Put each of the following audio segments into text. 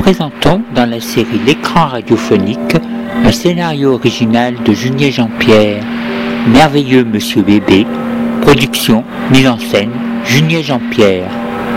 présentons dans la série L'écran radiophonique un scénario original de Junier Jean-Pierre, Merveilleux Monsieur Bébé, production, mise en scène, Junier Jean-Pierre.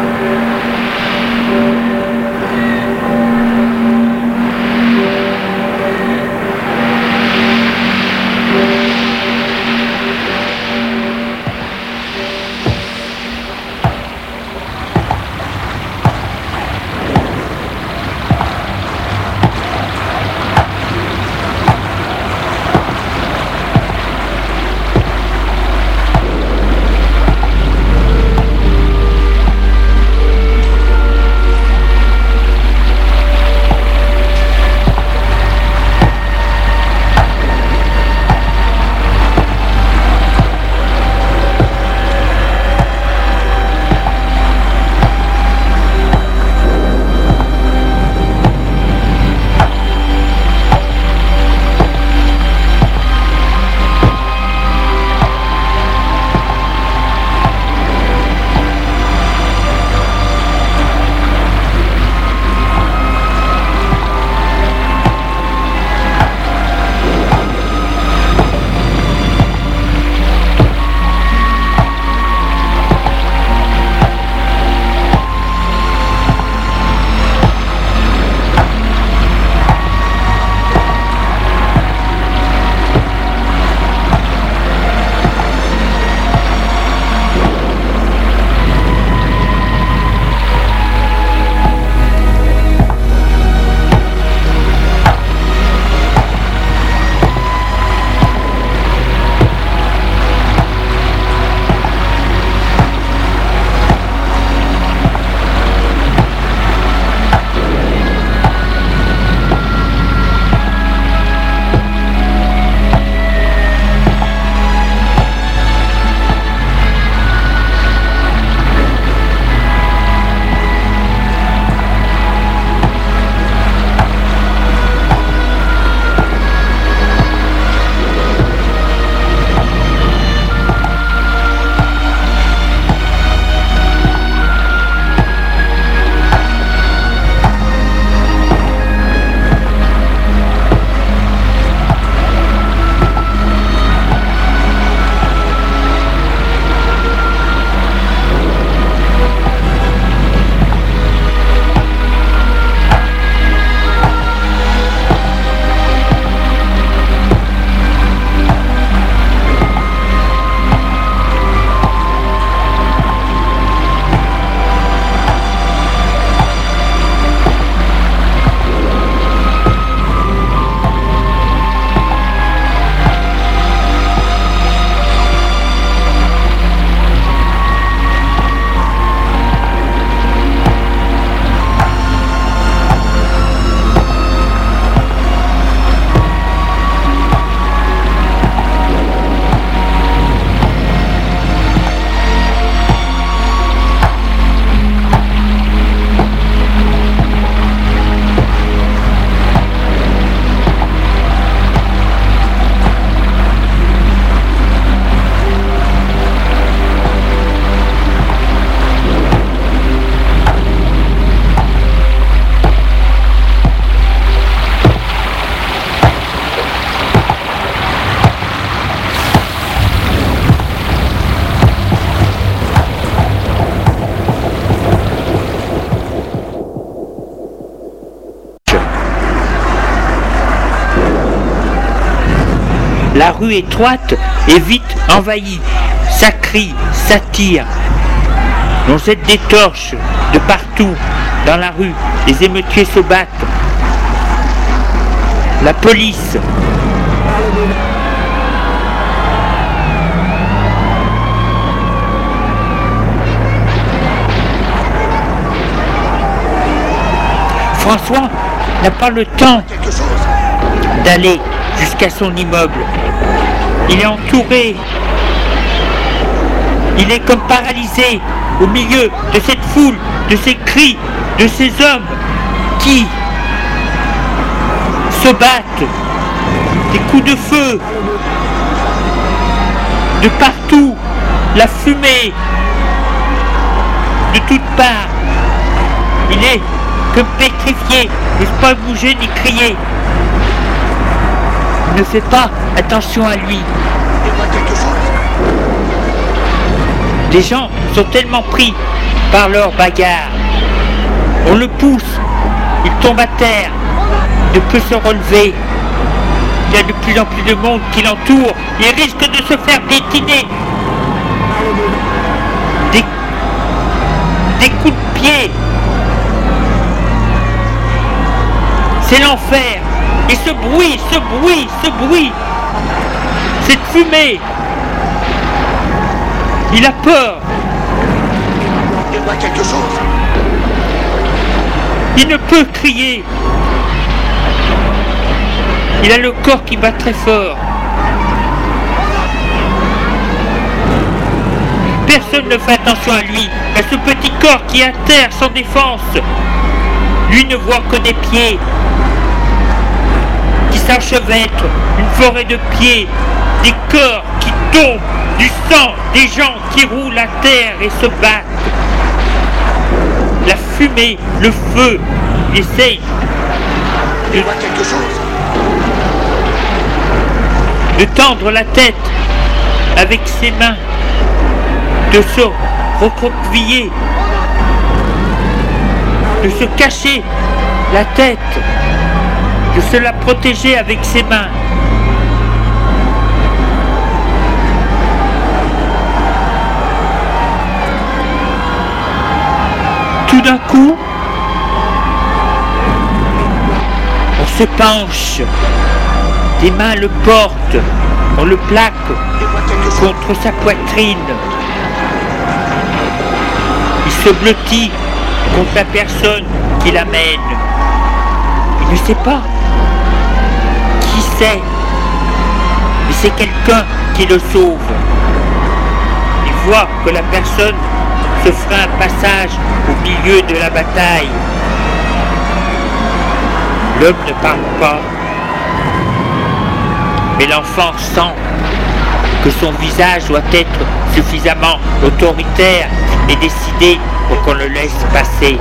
La rue étroite est vite envahie. Ça crie, ça tire. On jette des torches de partout dans la rue. Les émeutiers se battent. La police. François n'a pas le temps d'aller jusqu'à son immeuble. Il est entouré. Il est comme paralysé au milieu de cette foule, de ces cris, de ces hommes qui se battent. Des coups de feu de partout, la fumée de toutes parts. Il est que pétrifié, n'ose pas bouger ni crier. Il ne fait pas attention à lui. Les gens sont tellement pris par leur bagarre. On le pousse, il tombe à terre, ne peut se relever. Il y a de plus en plus de monde qui l'entoure. Il risque de se faire piétiner. Des coups de pied. C'est l'enfer. Et ce bruit, cette fumée. Il a peur. Il voit quelque chose. Il ne peut crier. Il a le corps qui bat très fort. Personne ne fait attention à lui, à ce petit corps qui est à terre sans défense. Lui ne voit que des pieds qui s'enchevêtrent, une forêt de pieds, des corps qui tombent, du sang, des gens qui roulent à terre et se battent. La fumée, le feu, il essaye Il voit quelque chose. de tendre la tête avec ses mains, de se recroqueviller, de se cacher la tête, de se la protéger avec ses mains. Tout d'un coup, on se penche, des mains le portent, on le plaque Il voit quelque chose. contre sa poitrine. Il se blottit contre la personne qui l'amène. Il ne sait pas qui c'est, mais c'est quelqu'un qui le sauve. Il voit que la personne se fera un passage au milieu de la bataille. L'homme ne parle pas, mais l'enfant sent que son visage doit être suffisamment autoritaire et décidé pour qu'on le laisse passer.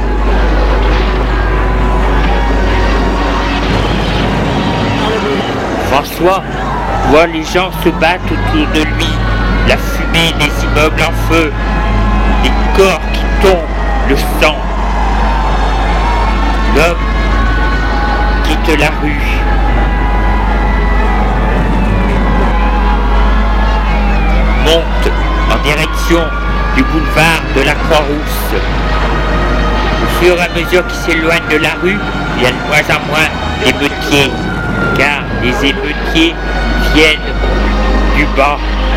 François voit les gens se battre autour de lui, la fumée des immeubles en feu, les corps qui tombent, le sang. L'homme quitte la rue. Monte en direction du boulevard de la Croix-Rousse. Au fur et à mesure qu'il s'éloigne de la rue, il y a de moins en moins d'émeutiers, car les émeutiers viennent du bas.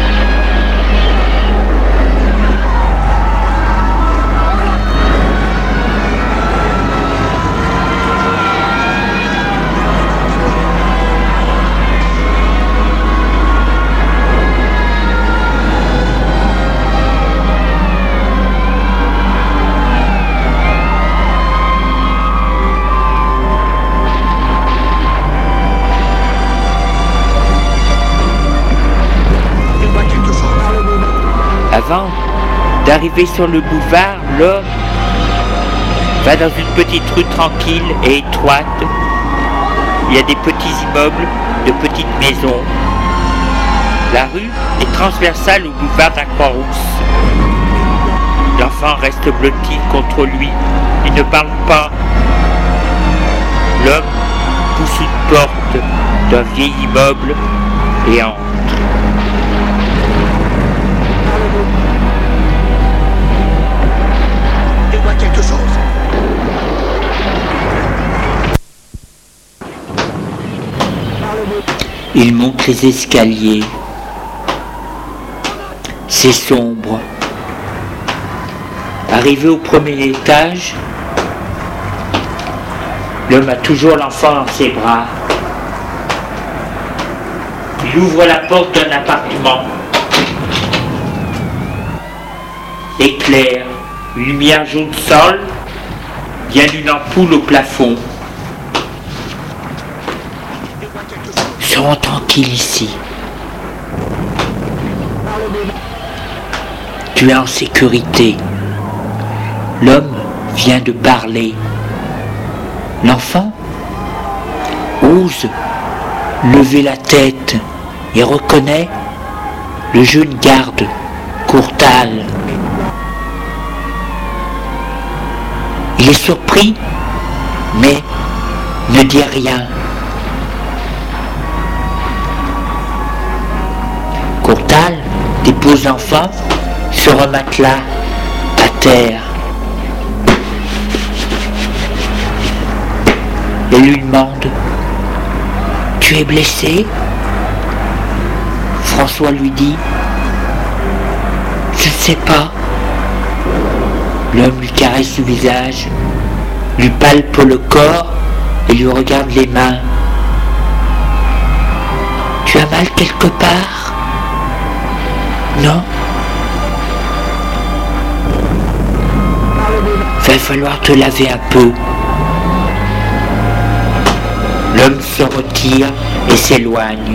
Avant d'arriver sur le boulevard, l'homme va dans une petite rue tranquille et étroite. Il y a des petits immeubles, de petites maisons. La rue est transversale au boulevard de la Croix-Rousse. L'enfant reste blotti contre lui. Il ne parle pas. L'homme pousse une porte d'un vieil immeuble et entre. Il voit quelque chose. Il monte les escaliers. C'est sombre. Arrivé au premier étage, l'homme a toujours l'enfant dans ses bras. Il ouvre la porte d'un appartement. Éclair, une lumière jaune sol, vient d'une ampoule au plafond. Serons tranquilles ici. Tu es en sécurité. L'homme vient de parler. L'enfant ose lever la tête et reconnaît le jeune garde, Courtal. Il est surpris, mais ne dit rien. Courtal dépose l'enfant sur un matelas à terre. Et lui demande: tu es blessé? François lui dit: je ne sais pas. L'homme lui caresse le visage, lui palpe le corps et lui regarde les mains. Tu as mal quelque part? Non? Va falloir te laver un peu. L'homme se retire et s'éloigne.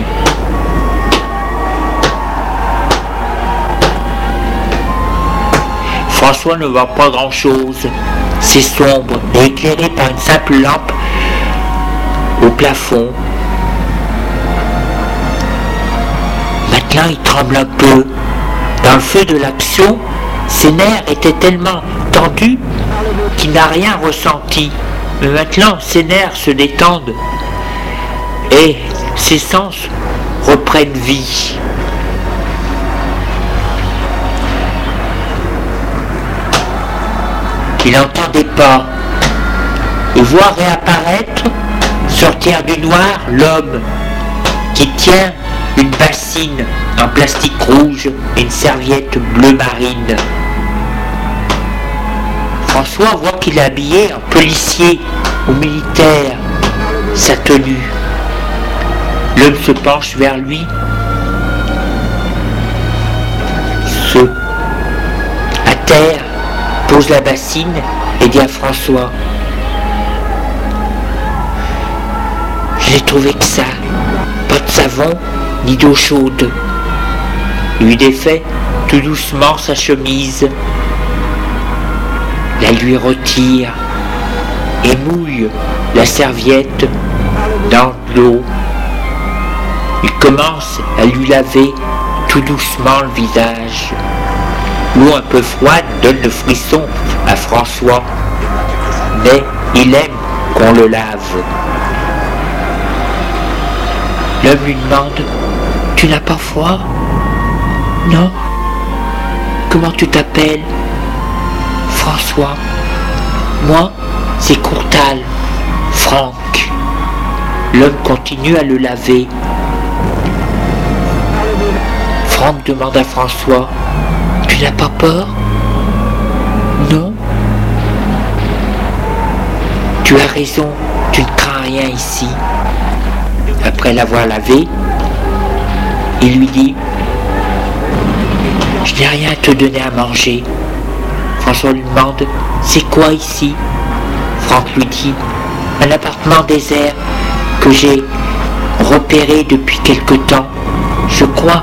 François ne voit pas grand-chose. C'est sombre et éclairé par une simple lampe au plafond. Maintenant, il tremble un peu. Dans le feu de l'action, ses nerfs étaient tellement tendus qu'il n'a rien ressenti. Mais maintenant, ses nerfs se détendent et ses sens reprennent vie. Il entend des pas et voit réapparaître, sortir du noir, l'homme qui tient une bassine en plastique rouge et une serviette bleu marine. François voit qu'il est habillé en policier ou militaire, sa tenue. L'homme se penche vers lui, à terre, pose la bassine et dit à François: je n'ai trouvé que ça, pas de savon ni d'eau chaude. Il lui défait tout doucement sa chemise, la lui retire et mouille la serviette dans l'eau. Il commence à lui laver tout doucement le visage. L'eau un peu froide donne le frisson à François, mais il aime qu'on le lave. L'homme lui demande: tu n'as pas froid? Non. Comment tu t'appelles? François. Moi, c'est Courtal, Franck. L'homme continue à le laver. Franck demande à François: tu n'as pas peur? Non. Tu as raison, tu ne crains rien ici. Après l'avoir lavé, il lui dit: je n'ai rien à te donner à manger. François lui demande: c'est quoi ici? Franck lui dit: un appartement désert que j'ai repéré depuis quelque temps. Je crois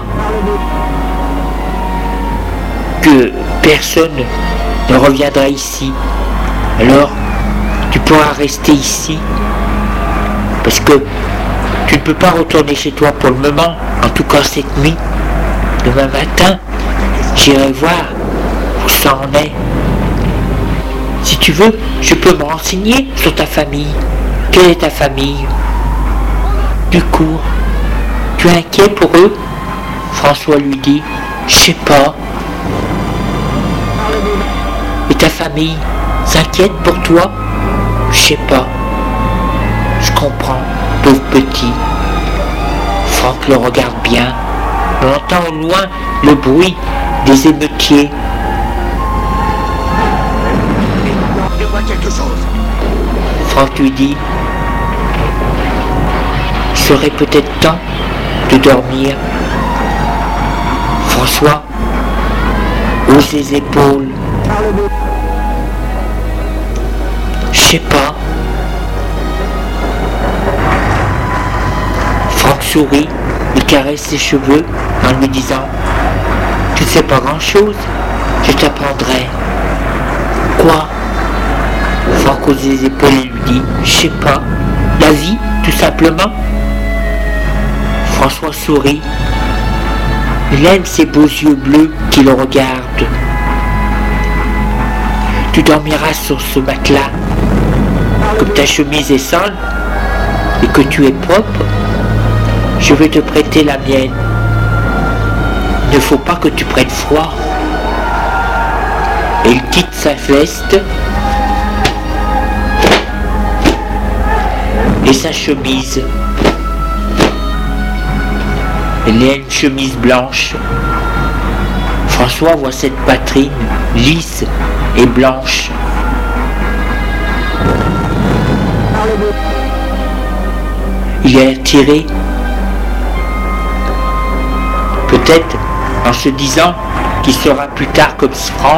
que personne ne reviendra ici. Alors, tu pourras rester ici. Parce que tu ne peux pas retourner chez toi pour le moment, en tout cas cette nuit. Demain matin, j'irai voir où ça en est. Si tu veux, je peux me renseigner sur ta famille. Quelle est ta famille? Du coup, tu es inquiet pour eux? François lui dit: je sais pas. Et ta famille s'inquiète pour toi? Je sais pas. Je comprends, pauvre petit. Franck le regarde bien. On entend au loin le bruit des émeutiers. Je vois quelque chose. Franck lui dit: il serait peut-être temps de dormir. François hausse les épaules. Je sais pas. Franck sourit, lui caresse ses cheveux en lui disant: tu ne sais pas grand-chose, je t'apprendrai. Quoi? Franck hausse les épaules et lui dit « Je sais pas, la vie, tout simplement ». François sourit. Il aime ses beaux yeux bleus qui le regardent. Tu dormiras sur ce matelas. Comme ta chemise est sale et que tu es propre, je vais te prêter la mienne. Il ne faut pas que tu prennes froid. Et il quitte sa veste et sa chemise. Il y a une chemise blanche. François voit cette poitrine lisse et blanche. Il est attiré, peut-être en se disant qu'il sera plus tard comme Franck.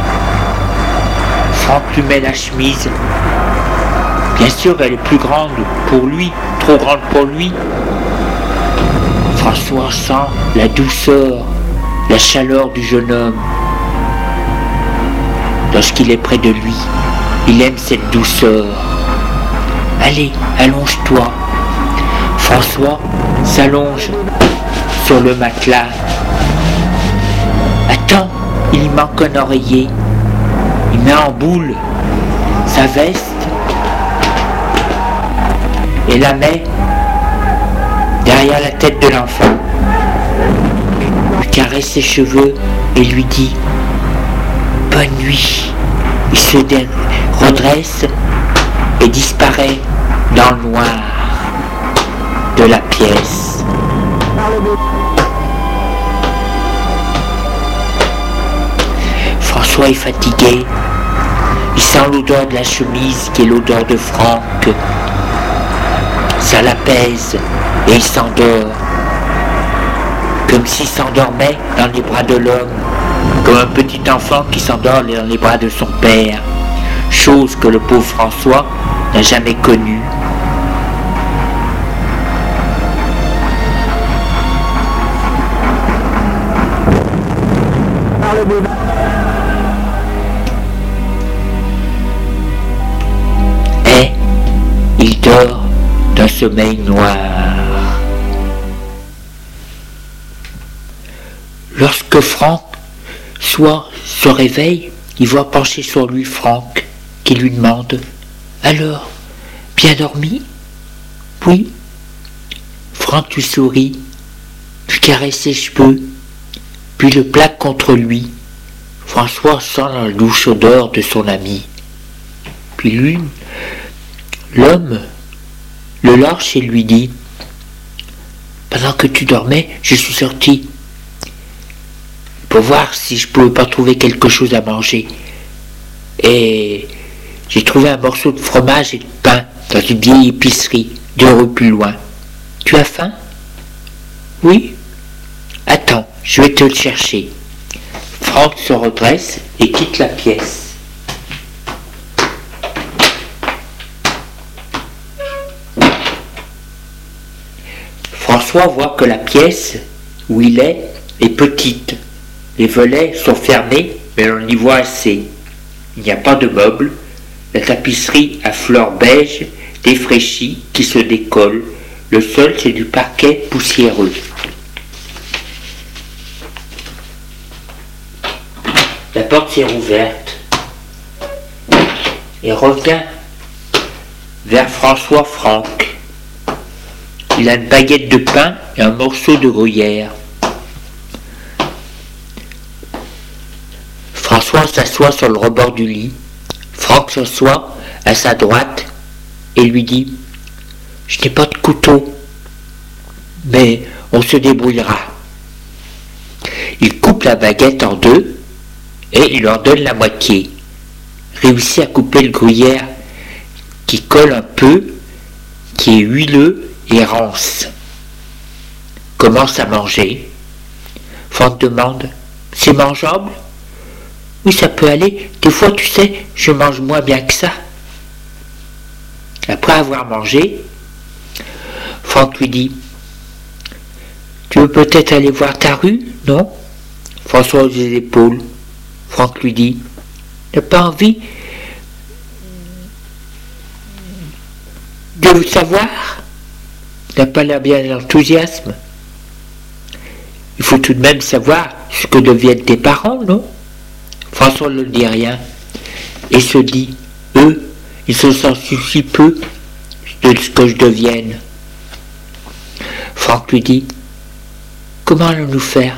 Franck lui met la chemise. Bien sûr, elle est plus grande pour lui, trop grande pour lui. François sent la douceur, la chaleur du jeune homme. Lorsqu'il est près de lui, il aime cette douceur. Allez, allonge-toi. François s'allonge sur le matelas. Attends, il manque un oreiller. Il met en boule sa veste et la met derrière la tête de l'enfant. Il caresse ses cheveux et lui dit « Bonne nuit ». Il se redresse et disparaît dans le noir de la pièce. François est fatigué. Il sent l'odeur de la chemise qui est l'odeur de Franck. Ça l'apaise et il s'endort. Comme s'il s'endormait dans les bras de l'homme. Comme un petit enfant qui s'endort dans les bras de son père. Chose que le pauvre François n'a jamais connue. Et il dort d'un sommeil noir. Lorsque Franck se réveille, il voit pencher sur lui Franck, qui lui demande « Alors, bien dormi ?»« Oui. » Franck lui sourit, lui caresse ses cheveux, puis le plaque contre lui. François sent la douce odeur de son ami. Puis lui, l'homme, le lâche et lui dit « Pendant que tu dormais, je suis sorti pour voir si je pouvais pas trouver quelque chose à manger. Et j'ai trouvé un morceau de fromage et de pain dans une vieille épicerie, 2 rues plus loin. Tu as faim ? Oui ? Attends, je vais te le chercher. » Franck se redresse et quitte la pièce. François voit que la pièce où il est petite. Les volets sont fermés, mais on y voit assez. Il n'y a pas de meubles. La tapisserie à fleurs beige défraîchie qui se décolle. Le sol, c'est du parquet poussiéreux. La porte s'est rouverte. Et revient vers François Franck. Il a une baguette de pain et un morceau de gruyère. François s'assoit sur le rebord du lit. Franck s'assoit à sa droite et lui dit « Je n'ai pas de couteau, mais on se débrouillera. » Il coupe la baguette en 2 et il leur donne la moitié. Réussit à couper le gruyère qui colle un peu, qui est huileux et rance. Commence à manger. Franck demande « C'est mangeable ? » Oui, ça peut aller. Des fois, tu sais, je mange moins bien que ça. Après avoir mangé, Franck lui dit « Tu veux peut-être aller voir ta rue, non ?» François hausse les épaules. Franck lui dit « T'as pas envie de vous savoir, n'a pas l'air bien d'enthousiasme. Il faut tout de même savoir ce que deviennent tes parents, non? François ne dit rien et se dit, eux, ils se sentent si peu de ce que je devienne. Franck lui dit, comment allons-nous faire?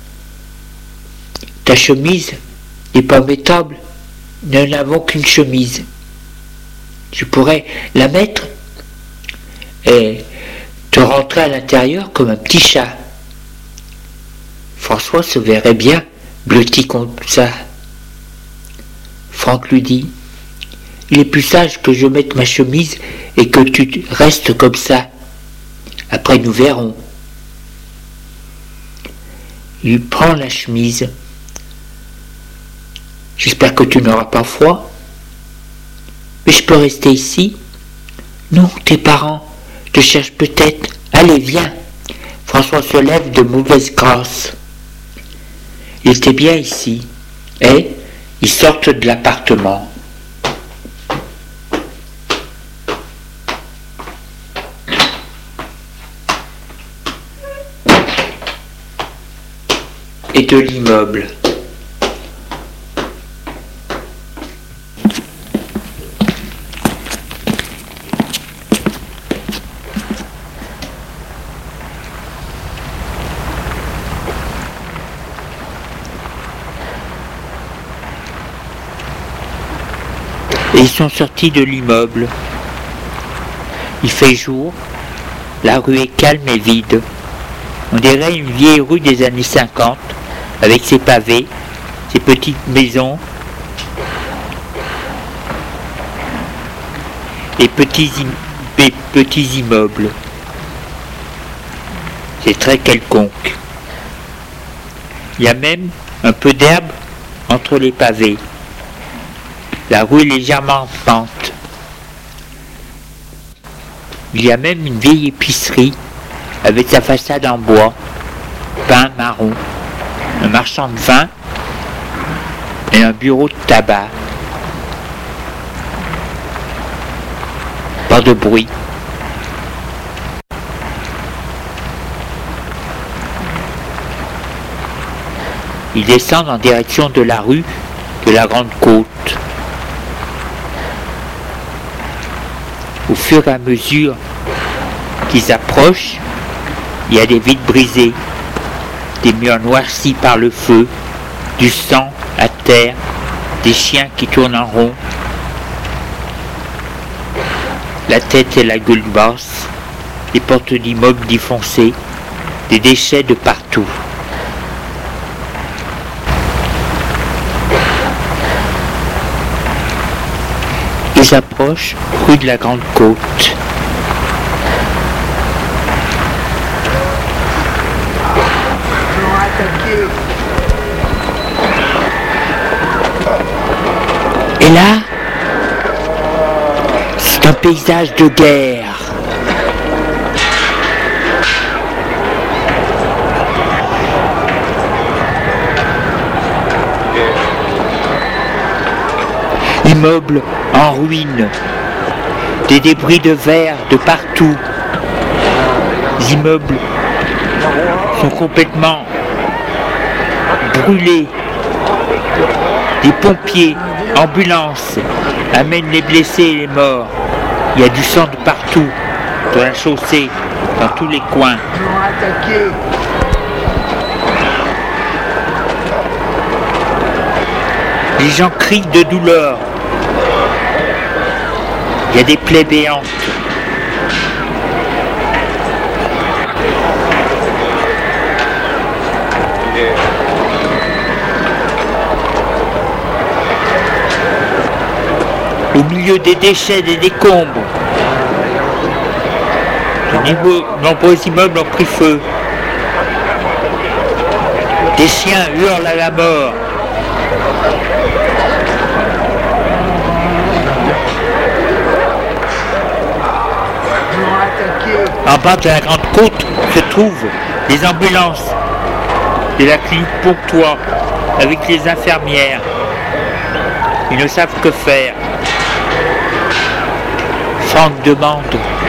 Ta chemise n'est pas mettable, nous n'avons qu'une chemise. Tu pourrais la mettre et te rentrer à l'intérieur comme un petit chat. François se verrait bien blotti comme ça. Franck lui dit, il est plus sage que je mette ma chemise et que tu restes comme ça. Après nous verrons. Il prend la chemise. J'espère que tu n'auras pas froid. Mais je peux rester ici? Non, tes parents te cherchent peut-être. Allez, viens. François se lève de mauvaise grâce. Il était bien ici. Et ils sortent de l'appartement. Et de l'immeuble. Et ils sont sortis de l'immeuble. Il fait jour, la rue est calme et vide. On dirait une vieille rue des années 50, avec ses pavés, ses petites maisons, et petits immeubles. C'est très quelconque. Il y a même un peu d'herbe entre les pavés. La rue est légèrement en pente. Il y a même une vieille épicerie avec sa façade en bois, peint marron, un marchand de vin et un bureau de tabac. Pas de bruit. Ils descendent en direction de la rue de la Grande Côte. Au fur et à mesure qu'ils approchent, il y a des vitres brisées, des murs noircis par le feu, du sang à terre, des chiens qui tournent en rond, la tête et la gueule basse, des portes d'immeubles défoncées, des déchets de partout. Ils approchent rue de la Grande Côte. Et là, c'est un paysage de guerre. Immeubles en ruine, des débris de verre de partout. Les immeubles sont complètement brûlés. Des pompiers, ambulances amènent les blessés et les morts. Il y a du sang de partout, dans la chaussée, dans tous les coins. Les gens crient de douleur. Il y a des plaies béantes. Au milieu des déchets, des décombres, de nombreux immeubles ont pris feu. Des chiens hurlent à la mort. En bas de la Grande Côte se trouvent les ambulances de la clinique Pontois avec les infirmières. Ils ne savent que faire. Franck demande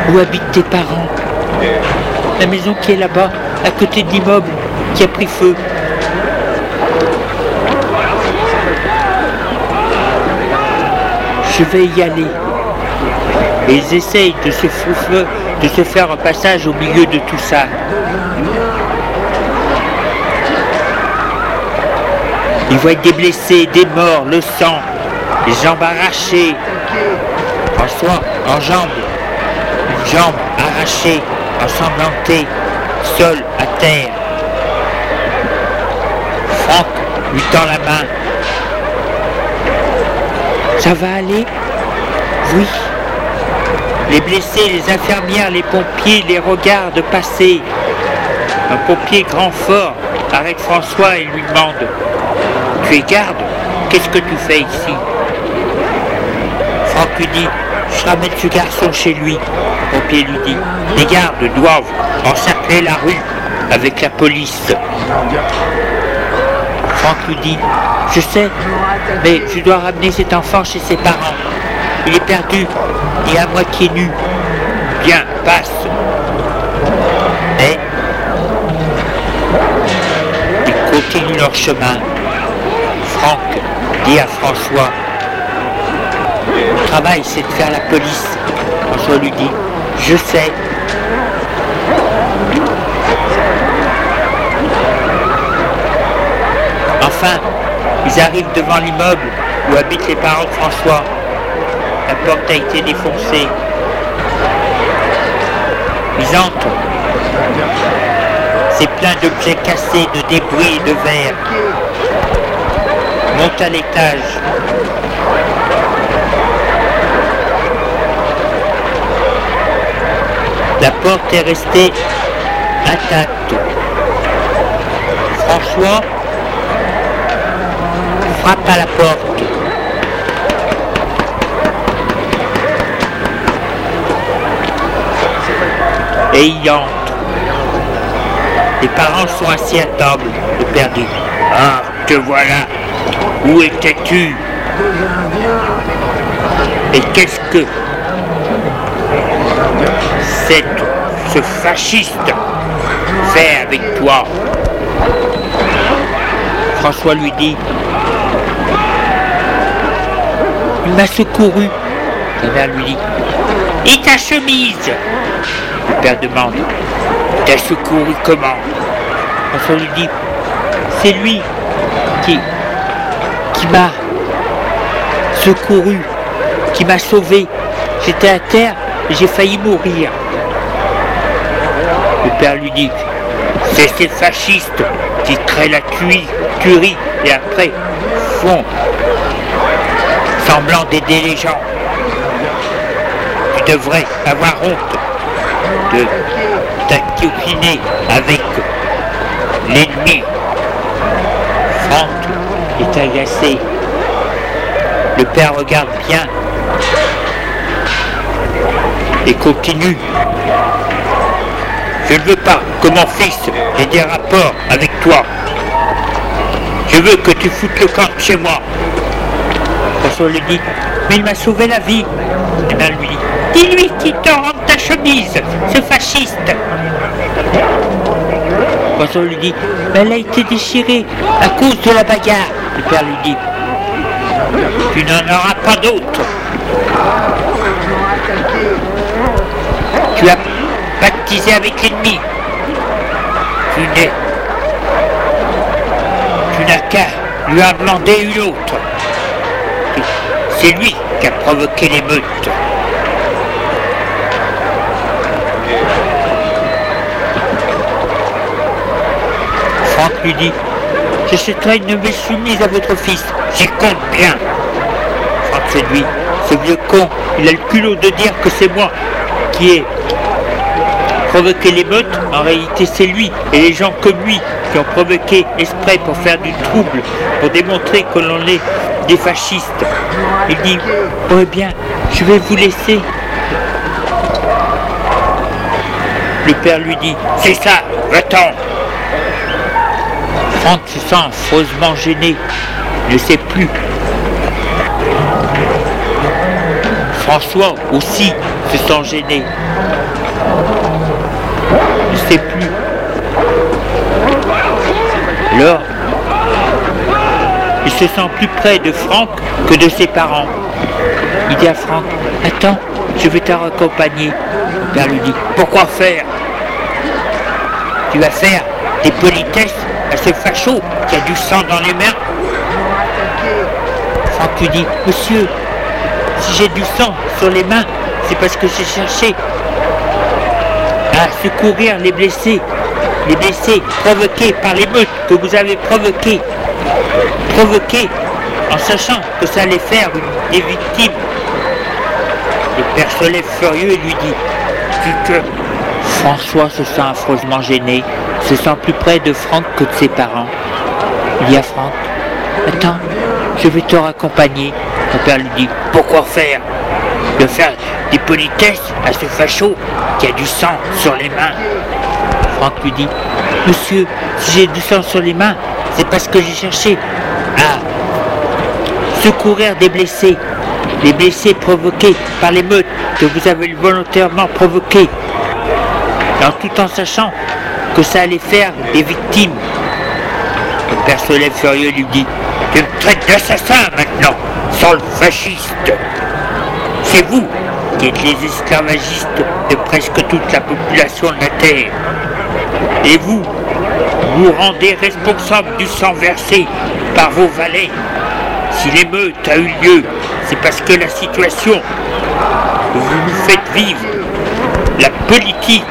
Où habitent tes parents? La maison qui est là-bas, à côté de l'immeuble, qui a pris feu. Je vais y aller. Et ils essayent de se faire un passage au milieu de tout ça. Ils voient des blessés, des morts, le sang, les jambes arrachées. François, en jambes, une jambe arrachée, ensanglantée, seul à terre. Franck lui tend la main. Ça va aller? Oui. Les blessés, les infirmières, les pompiers les regardent passer. Un pompier grand fort arrête François et lui demande: tu es garde? Qu'est-ce que tu fais ici? Franck lui dit: je ramène ce garçon chez lui. Le pompier lui dit: les gardes doivent encercler la rue avec la police. Franck lui dit: je sais, mais je dois ramener cet enfant chez ses parents. Il est perdu et à moitié nu. Bien, passe. Mais ils continuent leur chemin. Franck dit à François: le travail, c'est de faire la police. François lui dit: je sais. Enfin, ils arrivent devant l'immeuble où habitent les parents de François. La porte a été défoncée. Ils entrent. C'est plein d'objets cassés, de débris et de verre. Montent à l'étage. La porte est restée intacte. François frappe à la porte. Et il entre. Les parents sont assis à table. Le père dit: ah, te voilà. Où étais-tu? Et qu'est-ce que ce fasciste fait avec toi? François lui dit: il m'a secouru. Sa mère lui dit: et ta chemise? Le père demande: t'as secouru comment? François lui dit: c'est lui qui m'a secouru, qui m'a sauvé. J'étais à terre et j'ai failli mourir. Le père lui dit: c'est ces fascistes qui créent la tuerie et après font semblant d'aider les gens. Tu devrais avoir honte de t'accoquiner avec l'ennemi. Franck est agacé. Le père regarde bien et continue: je ne veux pas que mon fils ait des rapports avec toi. Je veux que tu foutes le camp chez moi. François lui dit: mais il m'a sauvé la vie. Et bien lui dit: dis-lui qu'il te rende ta chemise, ce fasciste. François lui dit: mais elle a été déchirée à cause de la bagarre. Le père lui dit: tu n'en auras pas d'autre. Tu as pactisé avec l'ennemi. Tu n'as qu'à lui en demander une autre. C'est lui qui a provoqué l'émeute. Franck lui dit: j'achèterai une nouvelle chemise à votre fils, j'y compte bien. Franck fait lui: ce vieux con, il a le culot de dire que c'est moi qui ai provoqué l'émeute. En réalité, c'est lui et les gens comme lui qui ont provoqué exprès pour faire du trouble, pour démontrer que l'on est des fascistes. Il dit: oh eh bien, je vais vous laisser. Le père lui dit: c'est ça, va-t'en. Franck se sent affreusement gêné, ne sait plus François aussi se sent gêné. Il ne sait plus. Alors, il se sent plus près de Franck que de ses parents. Il dit à Franck, attends, je vais te raccompagner. Le père lui dit, pourquoi faire? Tu vas faire des politesses à ce facho qui a du sang dans les mains? Franck lui dit, monsieur, si j'ai du sang sur les mains, c'est parce que j'ai cherché à secourir les blessés provoqués par l'émeute que vous avez provoqués en sachant que ça allait faire des victimes. Le père se lève furieux et lui dit, François se sent affreusement gêné, se sent plus près de Franck que de ses parents. Il dit à Franck, attends, je vais te raccompagner. Le père lui dit, pourquoi faire? De faire des politesses à ce facho qui a du sang sur les mains. Franck lui dit, monsieur, si j'ai du sang sur les mains, c'est parce que j'ai cherché à secourir des blessés, les blessés provoqués par l'émeute que vous avez volontairement provoqués, tout en sachant que ça allait faire des victimes. Le père se lève furieux et lui dit, tu me traites d'assassin maintenant, sale fasciste. C'est vous qui êtes les esclavagistes de presque toute la population de la Terre. Et vous rendez responsable du sang versé par vos valets. Si l'émeute a eu lieu, c'est parce que la situation que vous nous faites vivre, la politique,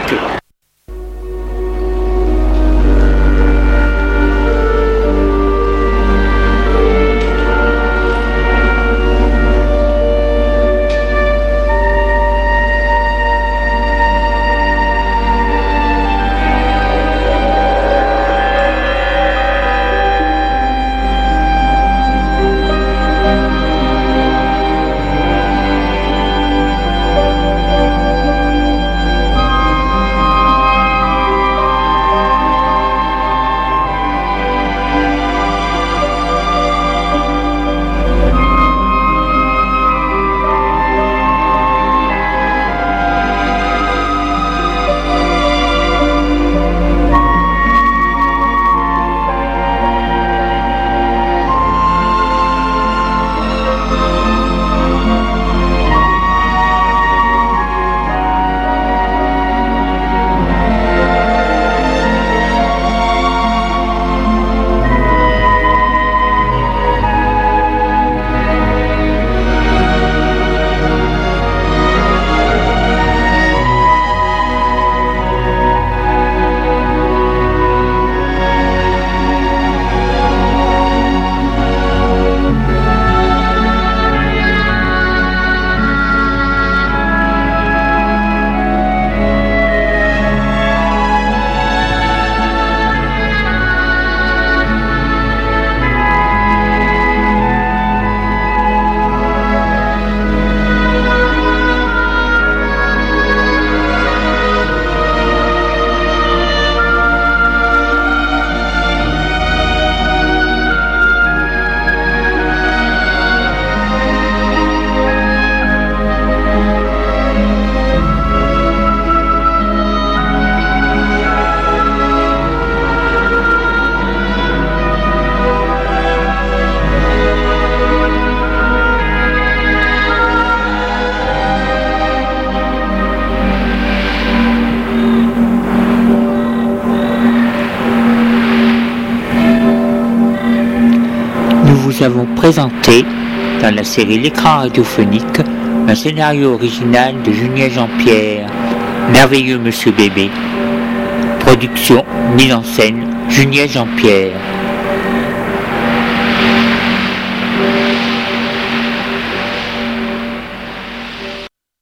nous avons présenté dans la série L'écran radiophonique un scénario original de Julien Jean-Pierre, Merveilleux Monsieur Bébé. Production, mise en scène, Julien Jean-Pierre.